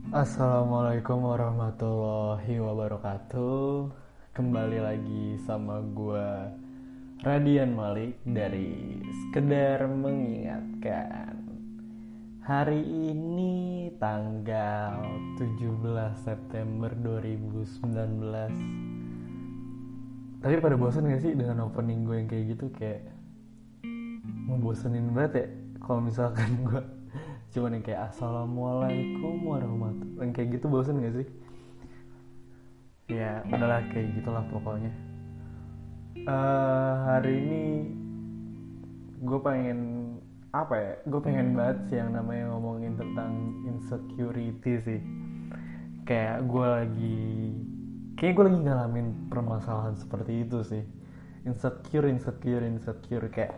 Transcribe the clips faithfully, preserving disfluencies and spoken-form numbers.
Assalamualaikum warahmatullahi wabarakatuh. Kembali lagi sama gua Radian Malik dari Sekedar Mengingatkan. Hari ini tanggal tujuh belas September dua ribu sembilan belas. Tapi pada bosan gak sih dengan opening gue yang kayak gitu? Kayak ngebosenin banget ya. Kalau misalkan gue cuman yang kayak Assalamualaikum warahmatullahi, yang kayak gitu bosan gak sih? Ya udahlah, kayak gitulah pokoknya. Eh hari ini gue pengen apa ya, gue pengen banget sih yang namanya ngomongin tentang insecurity sih. Kayak gue lagi kayak gue lagi ngalamin permasalahan seperti itu sih. Insecure insecure insecure kayak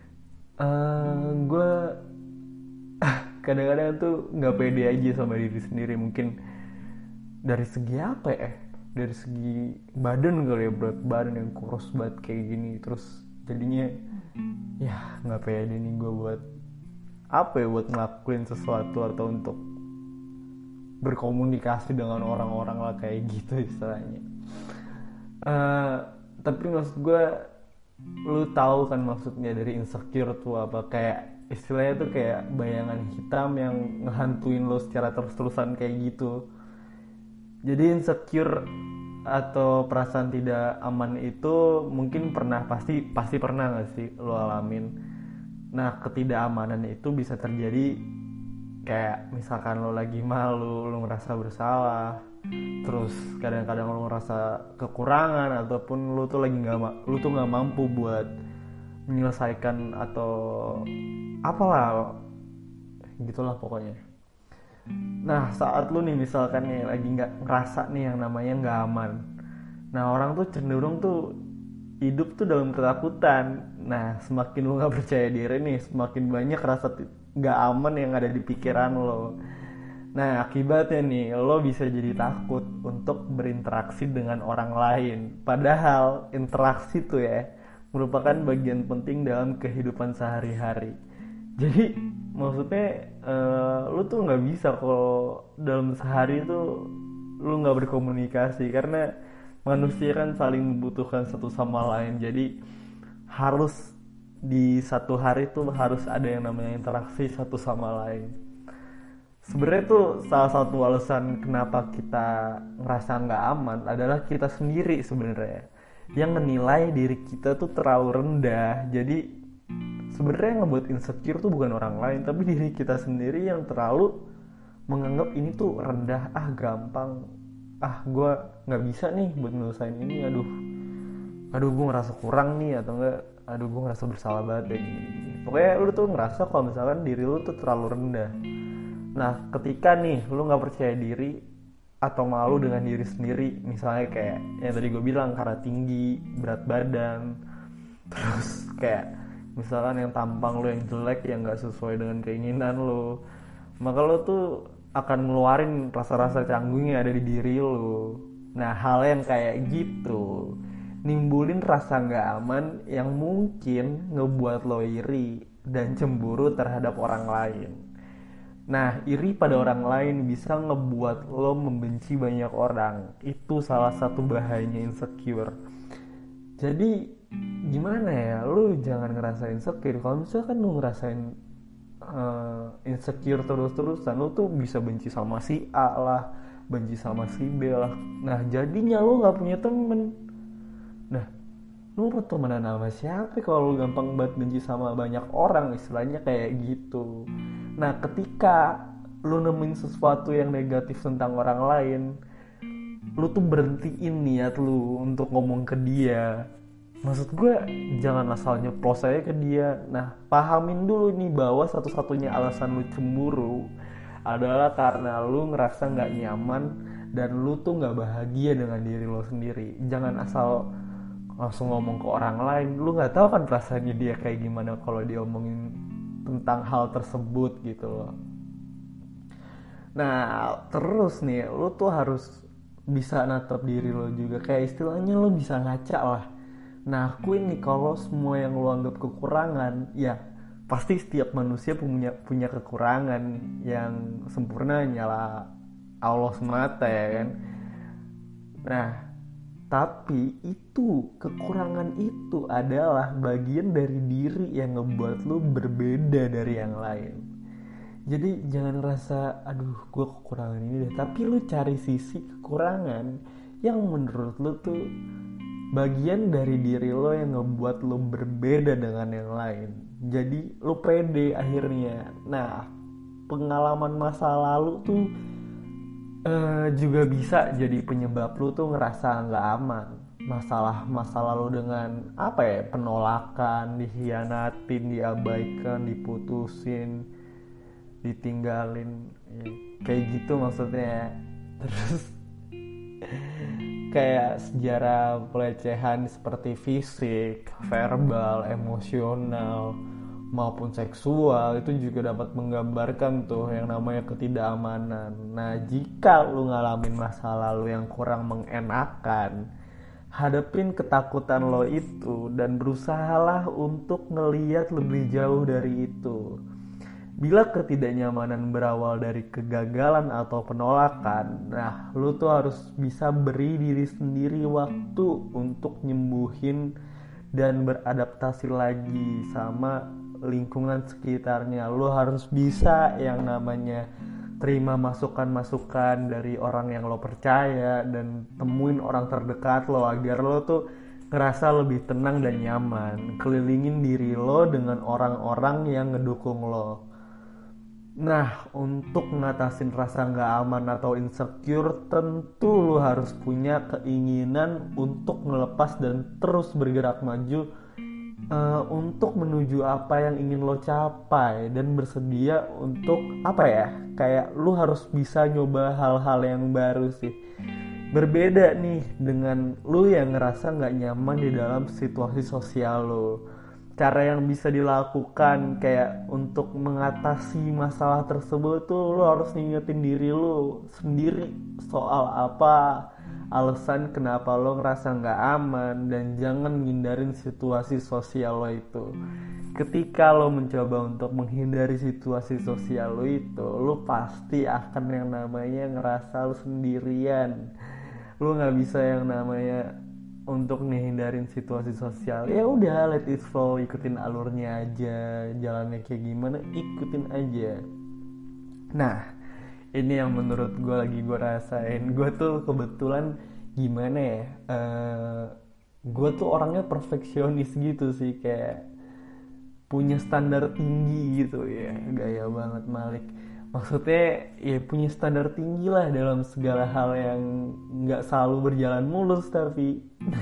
eh gue kadang-kadang tuh nggak pede aja sama diri sendiri. Mungkin dari segi apa ya, dari segi badan kali ya, berat badan yang kurus banget kayak gini. Terus jadinya ya nggak pede nih gue buat apa ya, buat ngelakuin sesuatu atau untuk berkomunikasi dengan orang-orang lah kayak gitu istilahnya. Eh tapi maksud gue, lu tahu kan maksudnya dari insecure tuh apa? Kayak istilahnya tuh kayak bayangan hitam yang ngehantuin lo secara terus-terusan kayak gitu. Jadi insecure atau perasaan tidak aman itu mungkin pernah, pasti pasti pernah nggak sih lo alamin. Nah, ketidakamanan itu bisa terjadi kayak misalkan lo lagi malu, lo ngerasa bersalah, terus kadang-kadang lo ngerasa kekurangan, ataupun lo tuh lagi nggak lo tuh nggak mampu buat menyelesaikan atau apalah, gitulah pokoknya. Nah, saat lu nih misalkan nih lagi nggak ngerasa nih yang namanya nggak aman. Nah, orang tuh cenderung tuh hidup tuh dalam ketakutan. Nah, semakin lu nggak percaya diri nih, semakin banyak rasa nggak aman yang ada di pikiran lo. Nah, akibatnya nih, lo bisa jadi takut untuk berinteraksi dengan orang lain. Padahal interaksi tuh ya merupakan bagian penting dalam kehidupan sehari-hari. Jadi maksudnya uh, lu tuh nggak bisa kalau dalam sehari tuh lu nggak berkomunikasi, karena manusia kan saling membutuhkan satu sama lain. Jadi harus di satu hari tuh harus ada yang namanya interaksi satu sama lain. Sebenarnya tuh salah satu alasan kenapa kita ngerasa nggak aman adalah kita sendiri sebenarnya yang menilai diri kita tuh terlalu rendah. Jadi sebenarnya yang ngebuat insecure tuh bukan orang lain, tapi diri kita sendiri yang terlalu menganggap ini tuh rendah. Ah, gampang, ah gue nggak bisa nih buat nyelesain ini. Aduh, aduh gue ngerasa kurang nih, atau enggak, aduh gue ngerasa bersalah banget ya gini, gini. Pokoknya lu tuh ngerasa kalau misalkan diri lu tuh terlalu rendah. Nah, ketika nih lu nggak percaya diri atau malu dengan diri sendiri, misalnya kayak yang tadi gue bilang karena tinggi, berat badan, terus kayak misalkan yang tampang lo yang jelek, yang nggak sesuai dengan keinginan lo, maka lo tuh akan ngeluarin rasa-rasa canggung yang ada di diri lo. Nah, hal yang kayak gitu nimbulin rasa nggak aman yang mungkin ngebuat lo iri dan cemburu terhadap orang lain. Nah, iri pada orang lain bisa ngebuat lo membenci banyak orang. Itu salah satu bahayanya insecure. Jadi gimana ya, lu jangan ngerasain insecure. Kalau misalkan lu ngerasain uh, insecure terus-terusan, lu tuh bisa benci sama si A lah, benci sama si B lah. Nah, jadinya lu nggak punya temen. Nah, lu mau temenan sama siapa kalau lu gampang banget benci sama banyak orang, istilahnya kayak gitu. Nah, ketika lu nemuin sesuatu yang negatif tentang orang lain, lu tuh berhentiin niat lu untuk ngomong ke dia. Maksud gue, jangan asal nyeplos aja ke dia. Nah, pahamin dulu nih bahwa satu-satunya alasan lu cemburu adalah karena lu ngerasa gak nyaman dan lu tuh gak bahagia dengan diri lu sendiri. Jangan asal langsung ngomong ke orang lain. Lu gak tahu kan perasaannya dia kayak gimana kalau dia omongin tentang hal tersebut gitu loh. Nah, terus nih, lu tuh harus bisa natap diri lo juga. Kayak istilahnya lo bisa ngaca lah. Nah, akuin nih kalau semua yang lo anggap kekurangan, ya pasti setiap manusia punya punya kekurangan. Yang sempurna hanyalah Allah semata ya kan. Nah, tapi itu, kekurangan itu adalah bagian dari diri yang ngebuat lu berbeda dari yang lain. Jadi jangan rasa, aduh gue kekurangan ini deh, tapi lu cari sisi kekurangan yang menurut lu tuh bagian dari diri lo yang ngebuat lo berbeda dengan yang lain. Jadi lo pede akhirnya. Nah, pengalaman masa lalu tuh uh, juga bisa jadi penyebab lo tuh ngerasa nggak aman. Masalah masa lalu dengan apa ya, penolakan, dikhianatin, diabaikan, diputusin, ditinggalin, ya, kayak gitu maksudnya. Terus kayak sejarah pelecehan seperti fisik, verbal, emosional maupun seksual itu juga dapat menggambarkan tuh yang namanya ketidakamanan. Nah, jika lu ngalamin masa lalu yang kurang mengenakan, hadapin ketakutan lo itu dan berusahalah untuk ngeliat lebih jauh dari itu. Bila ketidaknyamanan berawal dari kegagalan atau penolakan, nah lu tuh harus bisa beri diri sendiri waktu untuk nyembuhin dan beradaptasi lagi sama lingkungan sekitarnya. Lu harus bisa yang namanya terima masukan-masukan dari orang yang lo percaya dan temuin orang terdekat lo agar lo tuh ngerasa lebih tenang dan nyaman. Kelilingin diri lo dengan orang-orang yang ngedukung lo. Nah, untuk ngatasin rasa gak aman atau insecure, tentu lo harus punya keinginan untuk ngelepas dan terus bergerak maju uh, untuk menuju apa yang ingin lo capai, dan bersedia untuk apa ya, kayak lo harus bisa nyoba hal-hal yang baru sih. Berbeda nih dengan lo yang ngerasa gak nyaman di dalam situasi sosial lo. Cara yang bisa dilakukan kayak untuk mengatasi masalah tersebut tuh lo harus ngingetin diri lo sendiri soal apa alasan kenapa lo ngerasa gak aman, dan jangan ngindarin situasi sosial lo itu. Ketika lo mencoba untuk menghindari situasi sosial lo itu, lo pasti akan yang namanya ngerasa lo sendirian. Lo gak bisa yang namanya untuk ngehindarin situasi sosial. Ya udah, let it flow, ikutin alurnya aja, jalannya kayak gimana ikutin aja. Nah, ini yang menurut gue lagi gue rasain. Gue tuh kebetulan gimana ya, uh, gue tuh orangnya perfeksionis gitu sih, kayak punya standar tinggi gitu ya. Gaya banget Malik. Maksudnya ya punya standar tinggi lah dalam segala hal yang gak selalu berjalan mulus, tapi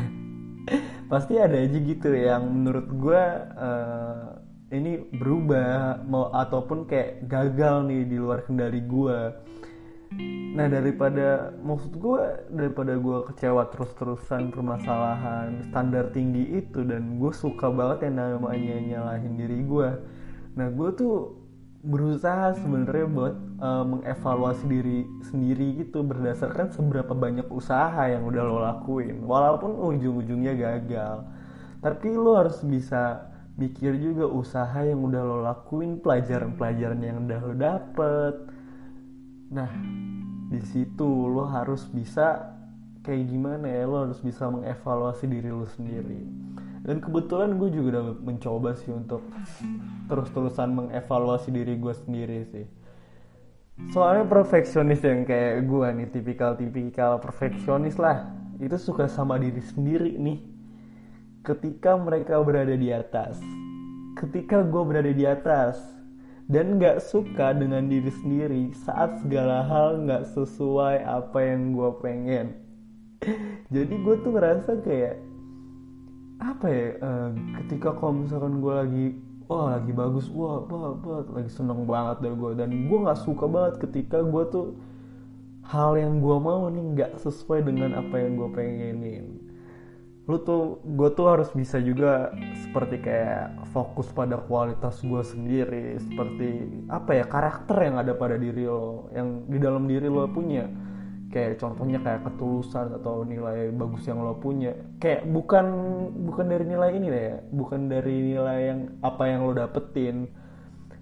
pasti ada aja gitu yang menurut gue uh, ini berubah mau ataupun kayak gagal nih di luar kendali gue. Nah, daripada maksud gue daripada gue kecewa terus-terusan permasalahan standar tinggi itu, dan gue suka banget yang namanya nyalahin diri gue. Nah, gue tuh berusaha sebenarnya buat uh, mengevaluasi diri sendiri gitu berdasarkan seberapa banyak usaha yang udah lo lakuin, walaupun ujung-ujungnya gagal. Tapi lo harus bisa mikir juga usaha yang udah lo lakuin, pelajaran-pelajaran yang udah lo dapet. Nah, di situ lo harus bisa kayak gimana ya, lo harus bisa mengevaluasi diri lo sendiri. Dan kebetulan gue juga udah mencoba sih untuk terus-terusan mengevaluasi diri gue sendiri sih. Soalnya perfeksionis yang kayak gue nih, tipikal-tipikal perfeksionis lah, itu suka sama diri sendiri nih ketika mereka berada di atas. Ketika gue berada di atas dan gak suka dengan diri sendiri saat segala hal gak sesuai apa yang gue pengen. Jadi gue tuh ngerasa kayak apa ya, uh, ketika kalau misalkan gue lagi wah lagi bagus, wah, wah, wah lagi seneng banget dari gue, dan gue nggak suka banget ketika gue tuh hal yang gue mau nih nggak sesuai dengan apa yang gue pengenin. Lu tuh gue tuh harus bisa juga seperti kayak fokus pada kualitas gue sendiri, seperti apa ya, karakter yang ada pada diri lo, yang di dalam diri lo punya. Kayak contohnya kayak ketulusan atau nilai bagus yang lo punya. Kayak bukan bukan dari nilai ini ya, bukan dari nilai yang apa yang lo dapetin,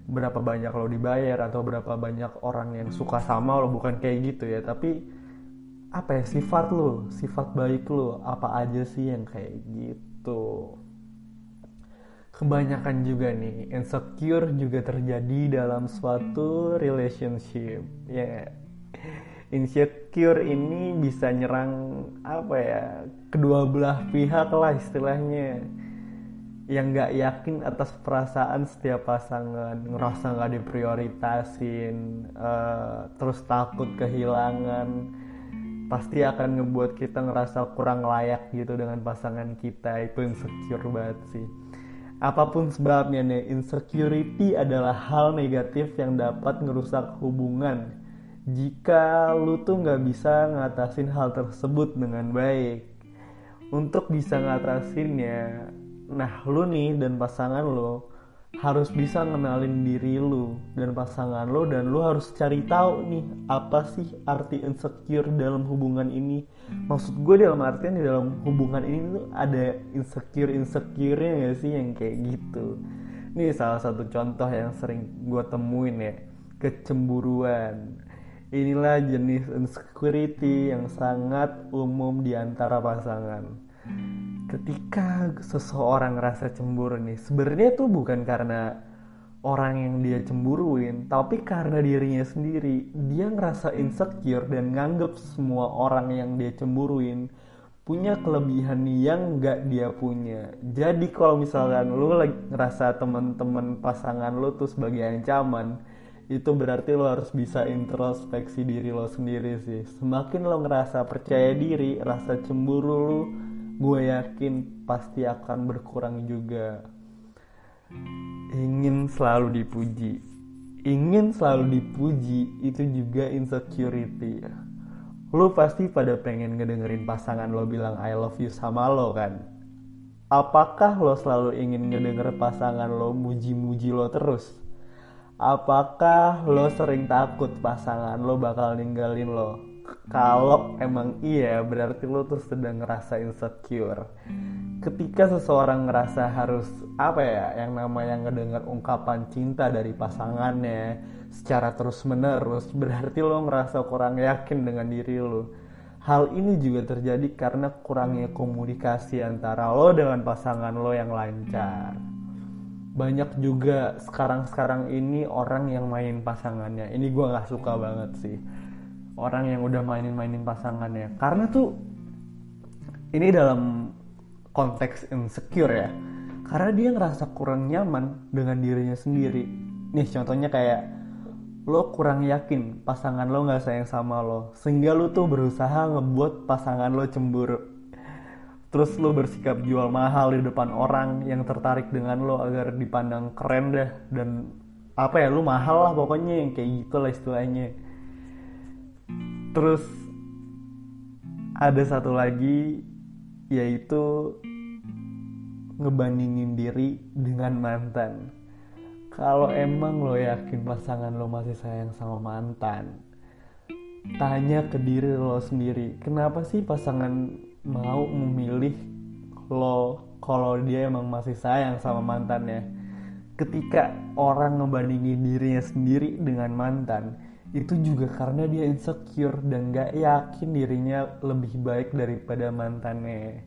berapa banyak lo dibayar atau berapa banyak orang yang suka sama lo, bukan kayak gitu ya, tapi apa ya, sifat lo, sifat baik lo apa aja sih yang kayak gitu. Kebanyakan juga nih insecure juga terjadi dalam suatu relationship ya. Insecure ini bisa nyerang apa ya, kedua belah pihak lah istilahnya, yang nggak yakin atas perasaan setiap pasangan, ngerasa nggak diprioritasin, uh, terus takut kehilangan, pasti akan ngebuat kita ngerasa kurang layak gitu dengan pasangan kita. Itu insecure banget sih. Apapun sebabnya nih, insecurity adalah hal negatif yang dapat ngerusak hubungan jika lu tuh nggak bisa ngatasin hal tersebut dengan baik. Untuk bisa ngatasinnya, nah lu nih dan pasangan lo harus bisa ngenalin diri lu dan pasangan lo, dan lu harus cari tahu nih apa sih arti insecure dalam hubungan ini. Maksud gue dalam artian di dalam hubungan ini tuh ada insecure insecure-nya gak sih yang kayak gitu. Ini salah satu contoh yang sering gue temuin ya, kecemburuan. Inilah jenis insecurity yang sangat umum di antara pasangan. Ketika seseorang ngerasa cemburu nih, sebenarnya itu bukan karena orang yang dia cemburuin, tapi karena dirinya sendiri. Dia ngerasa insecure dan nganggep semua orang yang dia cemburuin punya kelebihan yang gak dia punya. Jadi kalau misalkan lu lagi ngerasa teman-teman pasangan lu tuh sebagai ancaman, itu berarti lo harus bisa introspeksi diri lo sendiri sih. Semakin lo ngerasa percaya diri, rasa cemburu lo, gue yakin pasti akan berkurang juga. Ingin selalu dipuji, ingin selalu dipuji itu juga insecurity. Lo pasti pada pengen ngedengerin pasangan lo bilang I love you sama lo kan. Apakah lo selalu ingin ngedenger pasangan lo muji-muji lo terus? Apakah lo sering takut pasangan lo bakal ninggalin lo? Kalau emang iya, berarti lo tuh sedang ngerasa insecure. Ketika seseorang ngerasa harus apa ya, yang namanya ngedengar ungkapan cinta dari pasangannya secara terus menerus, berarti lo ngerasa kurang yakin dengan diri lo. Hal ini juga terjadi karena kurangnya komunikasi antara lo dengan pasangan lo yang lancar. Banyak juga sekarang-sekarang ini orang yang main pasangannya. Ini gue gak suka banget sih, orang yang udah mainin-mainin pasangannya. Karena tuh ini dalam konteks insecure ya, karena dia ngerasa kurang nyaman dengan dirinya sendiri. Nih contohnya kayak lo kurang yakin pasangan lo gak sayang sama lo, sehingga lo tuh berusaha ngebuat pasangan lo cemburu. Terus lo bersikap jual mahal di depan orang yang tertarik dengan lo agar dipandang keren deh. Dan apa ya, lo mahal lah pokoknya, yang kayak gitu lah istilahnya. Terus ada satu lagi, yaitu ngebandingin diri dengan mantan. Kalau emang lo yakin pasangan lo masih sayang sama mantan, tanya ke diri lo sendiri, kenapa sih pasangan mau memilih lo kalau dia emang masih sayang sama mantannya? Ketika orang ngebandingin dirinya sendiri dengan mantan, itu juga karena dia insecure dan gak yakin dirinya lebih baik daripada mantannya.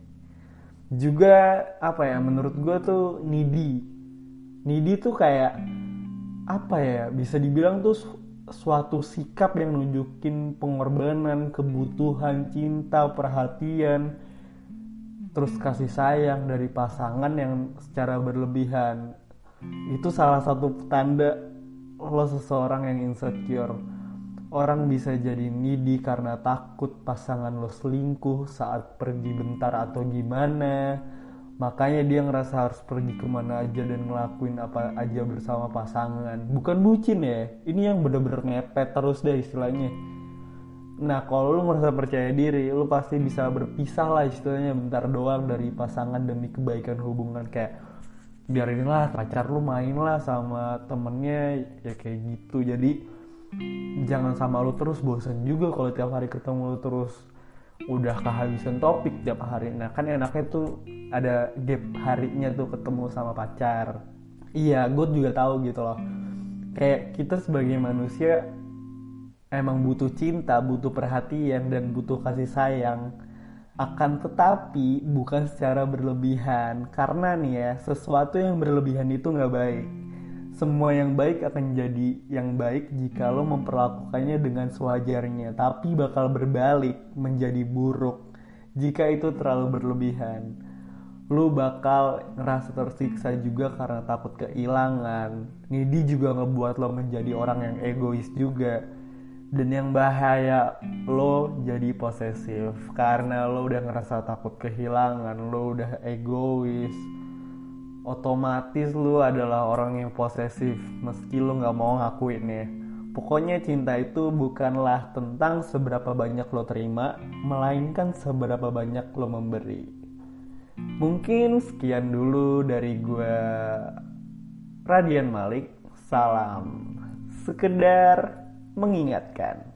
Juga apa ya, menurut gue tuh needy. Needy tuh kayak apa ya, bisa dibilang tuh suatu sikap yang nunjukin pengorbanan, kebutuhan, cinta, perhatian, terus kasih sayang dari pasangan yang secara berlebihan. Itu salah satu tanda lo seseorang yang insecure. Orang bisa jadi needy karena takut pasangan lo selingkuh saat pergi bentar atau gimana. Makanya dia ngerasa harus pergi kemana aja dan ngelakuin apa aja bersama pasangan. Bukan bucin ya, ini yang bener-bener ngepet terus deh istilahnya. Nah kalau lu ngerasa percaya diri, lu pasti bisa berpisah lah istilahnya bentar doang dari pasangan demi kebaikan hubungan. Kayak biarin lah pacar lu main lah sama temennya, ya kayak gitu. Jadi jangan sama lu terus, bosan juga kalau tiap hari ketemu lu terus. Udah kehabisan topik tiap hari. Nah kan enaknya tuh ada gap harinya tuh ketemu sama pacar. Iya, gue juga tahu gitu loh. Kayak kita sebagai manusia emang butuh cinta, butuh perhatian, dan butuh kasih sayang. Akan tetapi bukan secara berlebihan. Karena nih ya, sesuatu yang berlebihan itu gak baik. Semua yang baik akan jadi yang baik jika lo memperlakukannya dengan sewajarnya. Tapi bakal berbalik menjadi buruk jika itu terlalu berlebihan. Lo bakal ngerasa tersiksa juga karena takut kehilangan. Ini juga ngebuat lo menjadi orang yang egois juga. Dan yang bahaya, lo jadi posesif karena lo udah ngerasa takut kehilangan, lo udah egois. Otomatis lo adalah orang yang posesif meski lo gak mau ngakuinnya. Pokoknya cinta itu bukanlah tentang seberapa banyak lo terima, melainkan seberapa banyak lo memberi. Mungkin sekian dulu dari gue, Radian Malik. Salam sekedar mengingatkan.